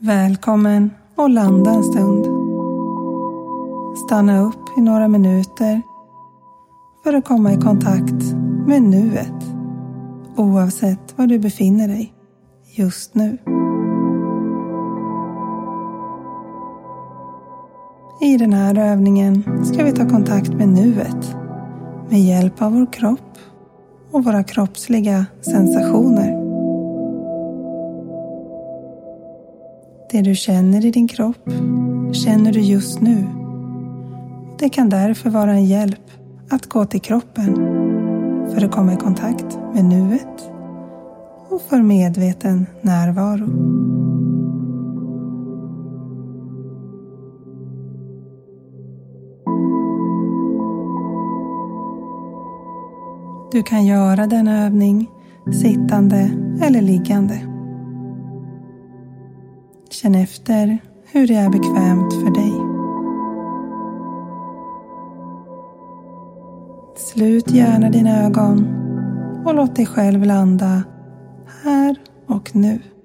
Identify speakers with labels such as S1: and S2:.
S1: Välkommen och landa en stund. Stanna upp i några minuter för att komma i kontakt med nuet, oavsett var du befinner dig just nu. I den här övningen ska vi ta kontakt med nuet med hjälp av vår kropp och våra kroppsliga sensationer. Det du känner i din kropp känner du just nu. Det kan därför vara en hjälp att gå till kroppen för att komma i kontakt med nuet och för medveten närvaro. Du kan göra denna övning sittande eller liggande. Känn efter hur det är bekvämt för dig. Slut gärna dina ögon och låt dig själv landa här och nu.